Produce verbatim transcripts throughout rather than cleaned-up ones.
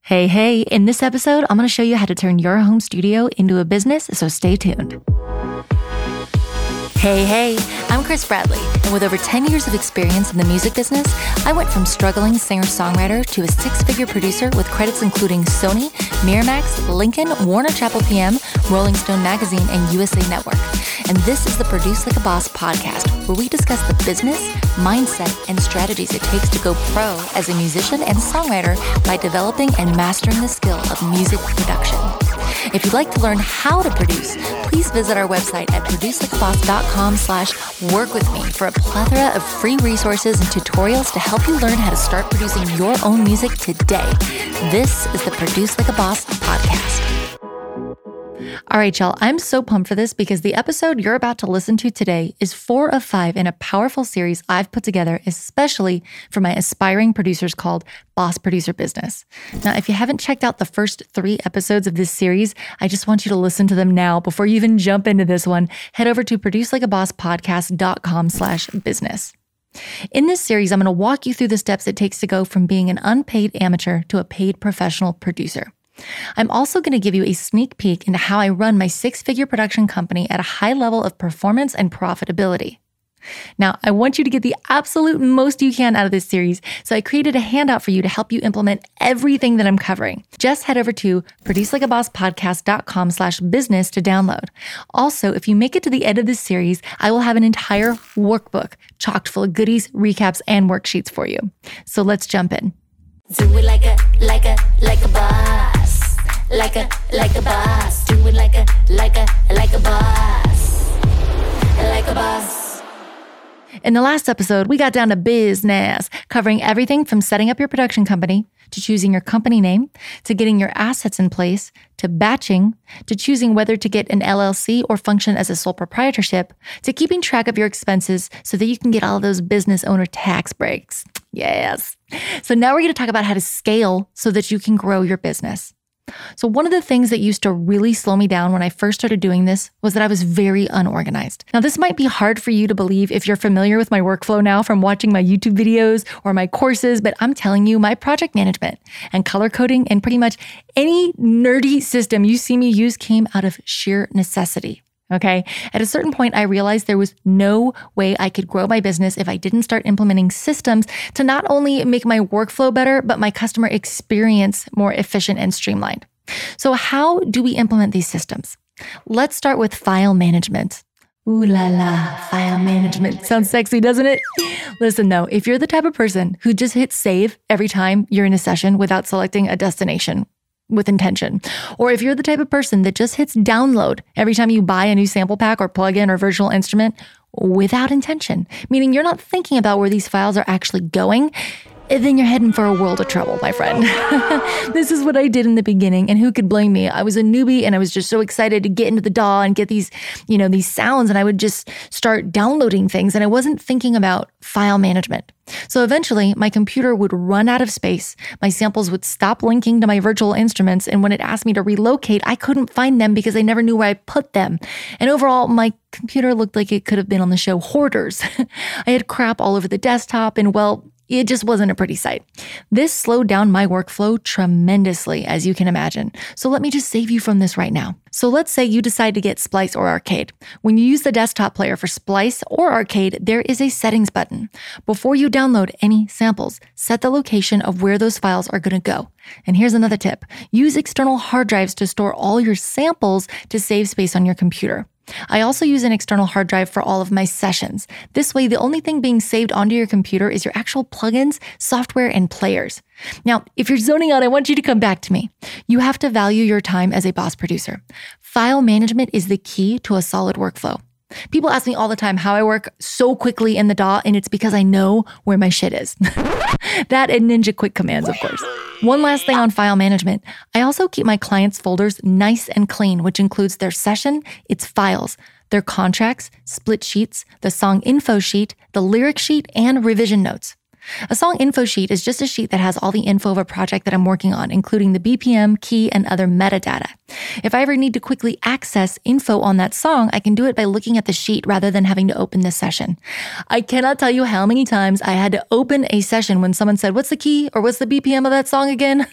Hey, hey, in this episode, I'm going to show you how to turn your home studio into a business, so stay tuned. Hey, hey, I'm Chris Bradley, and with over ten years of experience in the music business, I went from struggling singer-songwriter to a six-figure producer with credits including Sony, Miramax, Lincoln, Warner Chappell P M, Rolling Stone Magazine, and U S A Network. And this is the Produce Like a Boss podcast, where we discuss the business, mindset, and strategies it takes to go pro as a musician and songwriter by developing and mastering the skill of music production. If you'd like to learn how to produce, please visit our website at produce like a boss dot com slash work with me for a plethora of free resources and tutorials to help you learn how to start producing your own music today. This is the Produce Like a Boss podcast. All right, y'all, I'm so pumped for this because the episode you're about to listen to today is four of five in a powerful series I've put together especially for my aspiring producers called Boss Producer Business. Now, if you haven't checked out the first three episodes of this series, I just want you to listen to them now before you even jump into this one. Head over to produce like a boss podcast dot com slash business. In this series, I'm going to walk you through the steps it takes to go from being an unpaid amateur to a paid professional producer. I'm also going to give you a sneak peek into how I run my six-figure production company at a high level of performance and profitability. Now, I want you to get the absolute most you can out of this series, so I created a handout for you to help you implement everything that I'm covering. Just head over to produce like a boss podcast dot com slash business to download. Also, if you make it to the end of this series, I will have an entire workbook chocked full of goodies, recaps, and worksheets for you. So let's jump in. Do it like a, like a, like a boss. Like a, like a boss. Do it like a, like a, like a boss. Like a boss. In the last episode, we got down to business, covering everything from setting up your production company, to choosing your company name, to getting your assets in place, to batching, to choosing whether to get an L L C or function as a sole proprietorship, to keeping track of your expenses so that you can get all of those business owner tax breaks. Yes. So now we're going to talk about how to scale so that you can grow your business. So one of the things that used to really slow me down when I first started doing this was that I was very unorganized. Now, this might be hard for you to believe if you're familiar with my workflow now from watching my YouTube videos or my courses, but I'm telling you, my project management and color coding and pretty much any nerdy system you see me use came out of sheer necessity. Okay. At a certain point, I realized there was no way I could grow my business if I didn't start implementing systems to not only make my workflow better, but my customer experience more efficient and streamlined. So how do we implement these systems? Let's start with file management. Ooh la la, file management. Sounds sexy, doesn't it? Listen though, if you're the type of person who just hits save every time you're in a session without selecting a destination with intention, or if you're the type of person that just hits download every time you buy a new sample pack or plugin or virtual instrument without intention, meaning you're not thinking about where these files are actually going, then you're heading for a world of trouble, my friend. This is what I did in the beginning, and who could blame me? I was a newbie, and I was just so excited to get into the D A W and get these, you know, these sounds, and I would just start downloading things, and I wasn't thinking about file management. So eventually, my computer would run out of space, my samples would stop linking to my virtual instruments, and when it asked me to relocate, I couldn't find them because I never knew where I put them. And overall, my computer looked like it could have been on the show Hoarders. I had crap all over the desktop, and well, it just wasn't a pretty sight. This slowed down my workflow tremendously, as you can imagine. So let me just save you from this right now. So let's say you decide to get Splice or Arcade. When you use the desktop player for Splice or Arcade, there is a settings button. Before you download any samples, set the location of where those files are going to go. And here's another tip. Use external hard drives to store all your samples to save space on your computer. I also use an external hard drive for all of my sessions. This way, the only thing being saved onto your computer is your actual plugins, software, and players. Now, if you're zoning out, I want you to come back to me. You have to value your time as a boss producer. File management is the key to a solid workflow. People ask me all the time how I work so quickly in the D A W, and it's because I know where my shit is. That and Ninja Quick Commands, of course. One last thing on file management. I also keep my clients' folders nice and clean, which includes their session, its files, their contracts, split sheets, the song info sheet, the lyric sheet, and revision notes. A song info sheet is just a sheet that has all the info of a project that I'm working on, including the B P M, key, and other metadata. If I ever need to quickly access info on that song, I can do it by looking at the sheet rather than having to open the session. I cannot tell you how many times I had to open a session when someone said, "What's the key?" or "What's the B P M of that song again?"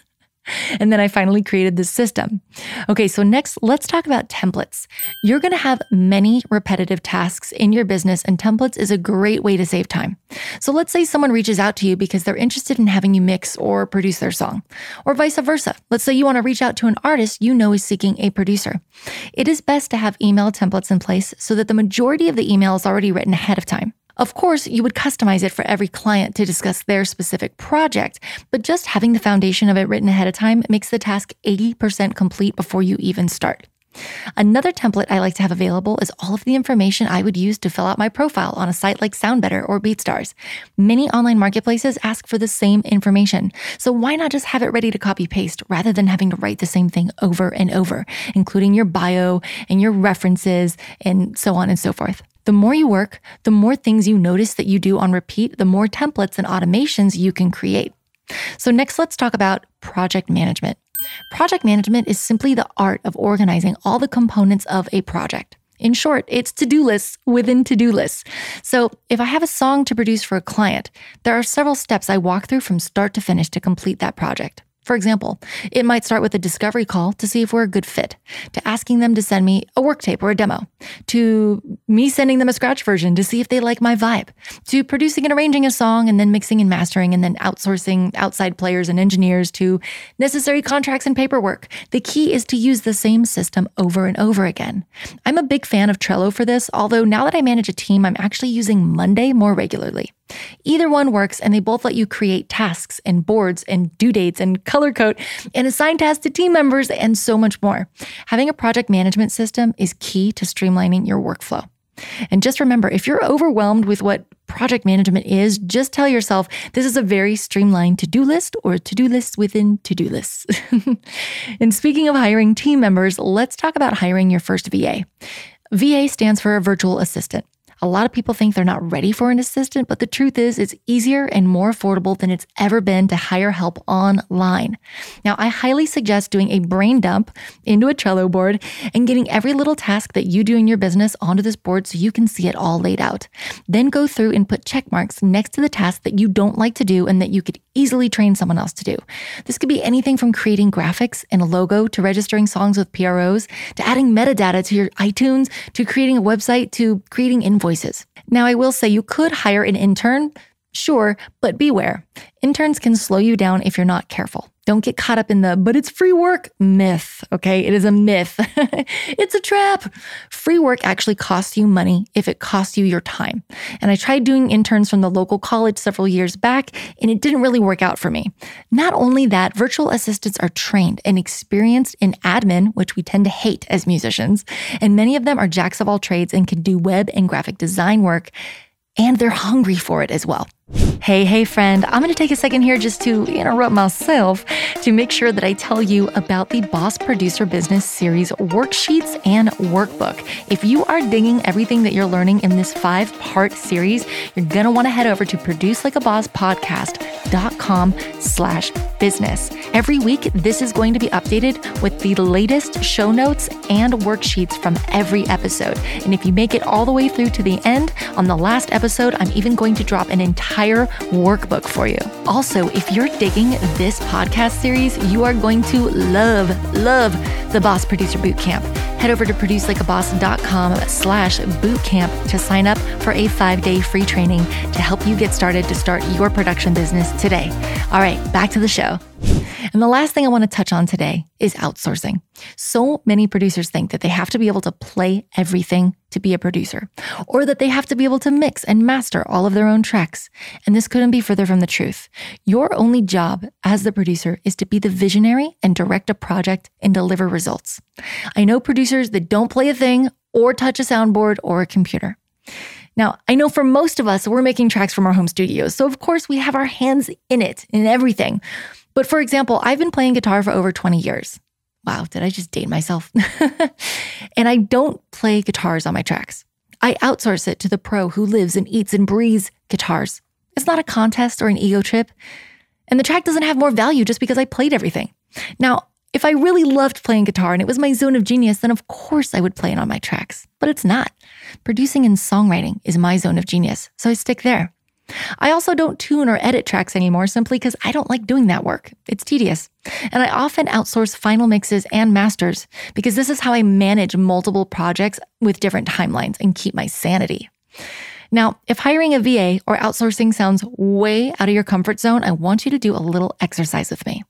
And then I finally created this system. Okay, so next, let's talk about templates. You're going to have many repetitive tasks in your business, and templates is a great way to save time. So let's say someone reaches out to you because they're interested in having you mix or produce their song, or vice versa. Let's say you want to reach out to an artist you know is seeking a producer. It is best to have email templates in place so that the majority of the email is already written ahead of time. Of course, you would customize it for every client to discuss their specific project, but just having the foundation of it written ahead of time makes the task eighty percent complete before you even start. Another template I like to have available is all of the information I would use to fill out my profile on a site like SoundBetter or BeatStars. Many online marketplaces ask for the same information, so why not just have it ready to copy paste rather than having to write the same thing over and over, including your bio and your references and so on and so forth. The more you work, the more things you notice that you do on repeat, the more templates and automations you can create. So next, let's talk about project management. Project management is simply the art of organizing all the components of a project. In short, it's to-do lists within to-do lists. So if I have a song to produce for a client, there are several steps I walk through from start to finish to complete that project. For example, it might start with a discovery call to see if we're a good fit, to asking them to send me a work tape or a demo, to me sending them a scratch version to see if they like my vibe, to producing and arranging a song and then mixing and mastering and then outsourcing outside players and engineers to necessary contracts and paperwork. The key is to use the same system over and over again. I'm a big fan of Trello for this, although now that I manage a team, I'm actually using Monday more regularly. Either one works, and they both let you create tasks and boards and due dates and color code and assign tasks to team members and so much more. Having a project management system is key to streamlining your workflow. And just remember, if you're overwhelmed with what project management is, just tell yourself this is a very streamlined to-do list or to-do list within to-do lists. And speaking of hiring team members, let's talk about hiring your first V A. V A stands for a virtual assistant. A lot of people think they're not ready for an assistant, but the truth is it's easier and more affordable than it's ever been to hire help online. Now, I highly suggest doing a brain dump into a Trello board and getting every little task that you do in your business onto this board so you can see it all laid out. Then go through and put check marks next to the tasks that you don't like to do and that you could easily train someone else to do. This could be anything from creating graphics and a logo to registering songs with P R Os, to adding metadata to your iTunes, to creating a website, to creating invoices. Now, I will say you could hire an intern, sure, but beware. Interns can slow you down if you're not careful. Don't get caught up in the, but it's free work myth, okay? It is a myth. It's a trap. Free work actually costs you money if it costs you your time. And I tried doing interns from the local college several years back, and it didn't really work out for me. Not only that, virtual assistants are trained and experienced in admin, which we tend to hate as musicians, and many of them are jacks of all trades and can do web and graphic design work, and they're hungry for it as well. Hey, hey, friend, I'm going to take a second here just to interrupt myself to make sure that I tell you about the Boss Producer Business Series worksheets and workbook. If you are digging everything that you're learning in this five-part series, you're going to want to head over to producelikeaboss.podcast.com slash business. Every week, this is going to be updated with the latest show notes and worksheets from every episode. And if you make it all the way through to the end, on the last episode, I'm even going to drop an entire workbook for you. Also, if you're digging this podcast series, you are going to love, love the Boss Producer Bootcamp. Head over to producelikeaboss.com slash bootcamp to sign up for a five-day free training to help you get started to start your production business today. All right, back to the show. And the last thing I want to touch on today is outsourcing. So many producers think that they have to be able to play everything to be a producer, or that they have to be able to mix and master all of their own tracks. And this couldn't be further from the truth. Your only job as the producer is to be the visionary and direct a project and deliver results. I know producers that don't play a thing or touch a soundboard or a computer. Now, I know for most of us, we're making tracks from our home studios, so of course we have our hands in it, in everything. But for example, I've been playing guitar for over twenty years. Wow, did I just date myself? And I don't play guitars on my tracks. I outsource it to the pro who lives and eats and breathes guitars. It's not a contest or an ego trip. And the track doesn't have more value just because I played everything. Now, if I really loved playing guitar and it was my zone of genius, then of course I would play it on my tracks. But it's not. Producing and songwriting is my zone of genius, so I stick there. I also don't tune or edit tracks anymore simply because I don't like doing that work. It's tedious. And I often outsource final mixes and masters because this is how I manage multiple projects with different timelines and keep my sanity. Now, if hiring a V A or outsourcing sounds way out of your comfort zone, I want you to do a little exercise with me.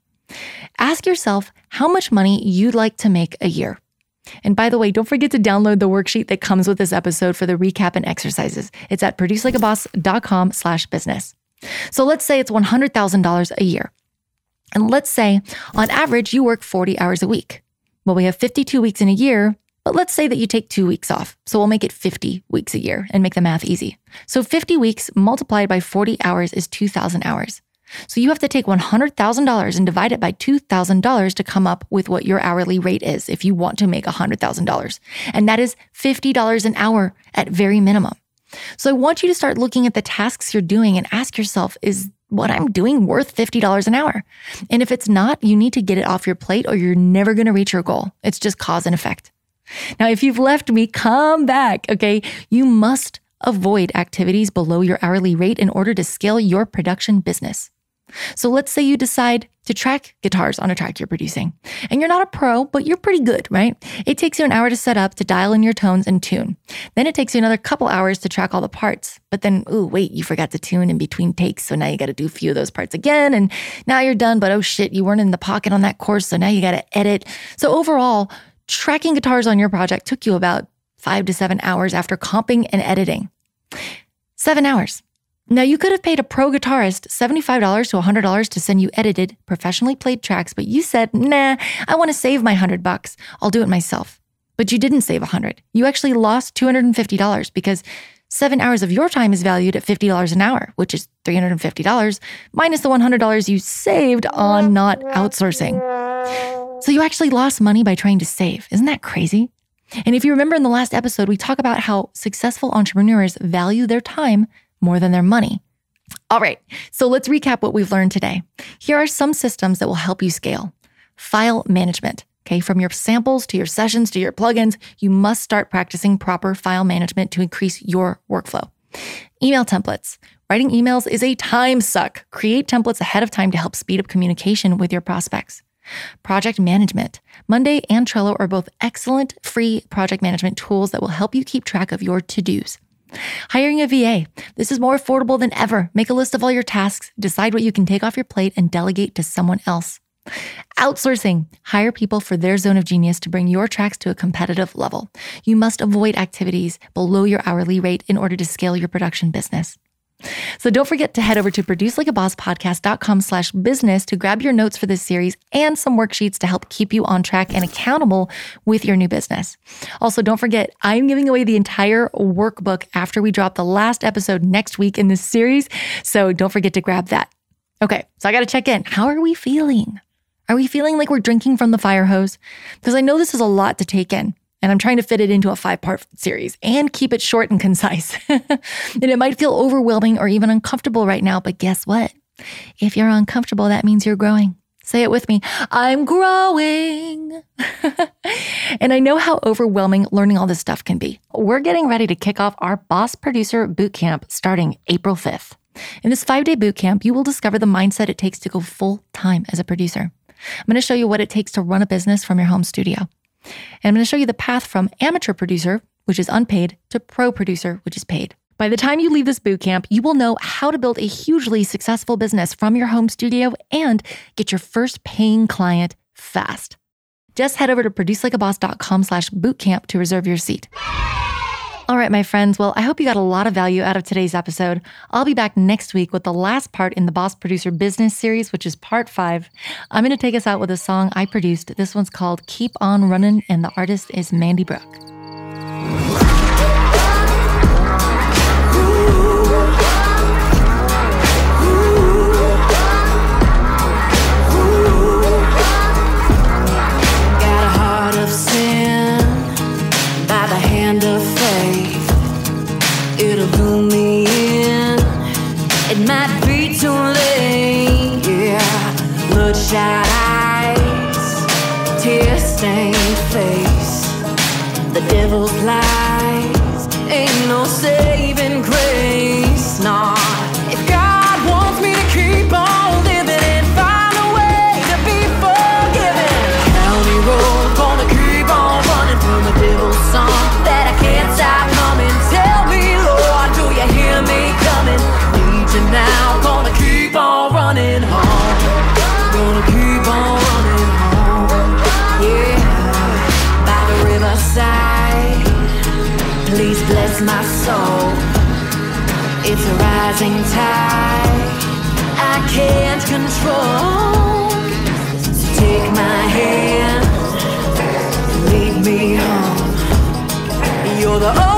Ask yourself how much money you'd like to make a year. And by the way, don't forget to download the worksheet that comes with this episode for the recap and exercises. It's at producelikeaboss.com slash business. So let's say it's one hundred thousand dollars a year. And let's say on average, you work forty hours a week. Well, we have fifty-two weeks in a year, but let's say that you take two weeks off. So we'll make it fifty weeks a year and make the math easy. So fifty weeks multiplied by forty hours is two thousand hours. So you have to take one hundred thousand dollars and divide it by two thousand dollars to come up with what your hourly rate is if you want to make one hundred thousand dollars. And that is fifty dollars an hour at very minimum. So I want you to start looking at the tasks you're doing and ask yourself, is what I'm doing worth fifty dollars an hour? And if it's not, you need to get it off your plate or you're never going to reach your goal. It's just cause and effect. Now, if you've left me, come back, okay? You must avoid activities below your hourly rate in order to scale your production business. So let's say you decide to track guitars on a track you're producing. And you're not a pro, but you're pretty good, right? It takes you an hour to set up, to dial in your tones and tune. Then it takes you another couple hours to track all the parts. But then, ooh, wait, you forgot to tune in between takes. So now you got to do a few of those parts again. And now you're done, but oh shit, you weren't in the pocket on that course. So now you got to edit. So overall, tracking guitars on your project took you about five to seven hours after comping and editing. Seven hours. Now, you could have paid a pro guitarist seventy-five dollars to one hundred dollars to send you edited, professionally played tracks, but you said, nah, I want to save my one hundred bucks. I'll do it myself. But you didn't save one hundred. You actually lost two hundred fifty dollars because seven hours of your time is valued at fifty dollars an hour, which is three hundred fifty dollars minus the one hundred dollars you saved on not outsourcing. So you actually lost money by trying to save. Isn't that crazy? And if you remember in the last episode, we talk about how successful entrepreneurs value their time more than their money. All right, so let's recap what we've learned today. Here are some systems that will help you scale. File management, okay? From your samples to your sessions to your plugins, you must start practicing proper file management to increase your workflow. Email templates. Writing emails is a time suck. Create templates ahead of time to help speed up communication with your prospects. Project management. Monday and Trello are both excellent free project management tools that will help you keep track of your to-dos. Hiring a V A. This is more affordable than ever. Make a list of all your tasks, decide what you can take off your plate, and delegate to someone else. Outsourcing. Hire people for their zone of genius to bring your tracks to a competitive level. You must avoid activities below your hourly rate in order to scale your production business. So don't forget to head over to producelikeabosspodcast.com slash business to grab your notes for this series and some worksheets to help keep you on track and accountable with your new business. Also, don't forget, I'm giving away the entire workbook after we drop the last episode next week in this series. So don't forget to grab that. Okay, so I got to check in. How are we feeling? Are we feeling like we're drinking from the fire hose? Because I know this is a lot to take in. And I'm trying to fit it into a five-part series and keep it short and concise. And it might feel overwhelming or even uncomfortable right now, but guess what? If you're uncomfortable, that means you're growing. Say it with me. I'm growing. And I know how overwhelming learning all this stuff can be. We're getting ready to kick off our Boss Producer Bootcamp starting April fifth. In this five-day bootcamp, you will discover the mindset it takes to go full-time as a producer. I'm going to show you what it takes to run a business from your home studio. And I'm going to show you the path from amateur producer, which is unpaid, to pro producer, which is paid. By the time you leave this bootcamp, you will know how to build a hugely successful business from your home studio and get your first paying client fast. Just head over to producelikeaboss.com slash bootcamp to reserve your seat. All right, my friends. Well, I hope you got a lot of value out of today's episode. I'll be back next week with the last part in the Boss Producer Business series, which is part five. I'm going to take us out with a song I produced. This one's called Keep On Runnin', and the artist is Mandy Brooke. Got a heart of sin by the hand of faith. It'll pull me in. It might be too late. Yeah, bloodshot eyes, tear-stained face. The devil's lies ain't no saving grace. Nah, fills my soul. It's a rising tide I can't control. So take my hand, lead me home. You're the